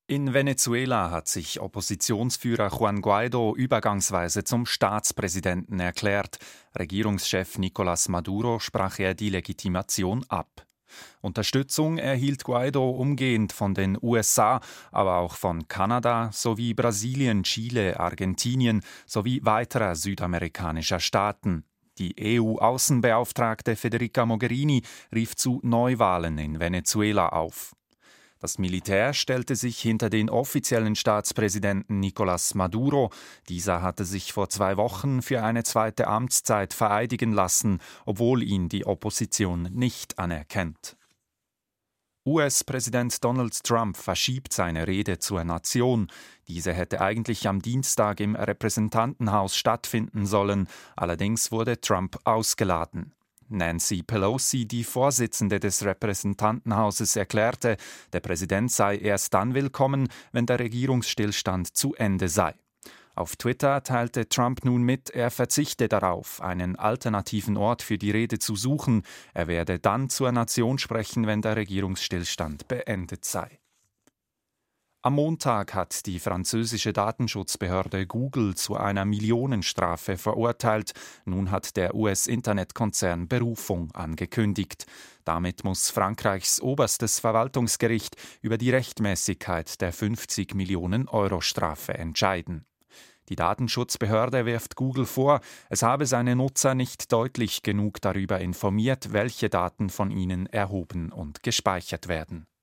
In Venezuela hat sich Oppositionsführer Juan Guaido übergangsweise zum Staatspräsidenten erklärt. Regierungschef Nicolás Maduro sprach er die Legitimation ab. Unterstützung erhielt Guaido umgehend von den USA, aber auch von Kanada sowie Brasilien, Chile, Argentinien sowie weiterer südamerikanischer Staaten. Die EU-Außenbeauftragte Federica Mogherini rief zu Neuwahlen in Venezuela auf. Das Militär stellte sich hinter den offiziellen Staatspräsidenten Nicolás Maduro. Dieser hatte sich vor 2 Wochen für eine zweite Amtszeit vereidigen lassen, obwohl ihn die Opposition nicht anerkennt. US-Präsident Donald Trump verschiebt seine Rede zur Nation. Diese hätte eigentlich am Dienstag im Repräsentantenhaus stattfinden sollen. Allerdings wurde Trump ausgeladen. Nancy Pelosi, die Vorsitzende des Repräsentantenhauses, erklärte, der Präsident sei erst dann willkommen, wenn der Regierungsstillstand zu Ende sei. Auf Twitter teilte Trump nun mit, er verzichte darauf, einen alternativen Ort für die Rede zu suchen. Er werde dann zur Nation sprechen, wenn der Regierungsstillstand beendet sei. Am Montag hat die französische Datenschutzbehörde Google zu einer Millionenstrafe verurteilt. Nun hat der US-Internetkonzern Berufung angekündigt. Damit muss Frankreichs oberstes Verwaltungsgericht über die Rechtmäßigkeit der 50 Millionen Euro Strafe entscheiden. Die Datenschutzbehörde wirft Google vor, es habe seine Nutzer nicht deutlich genug darüber informiert, welche Daten von ihnen erhoben und gespeichert werden.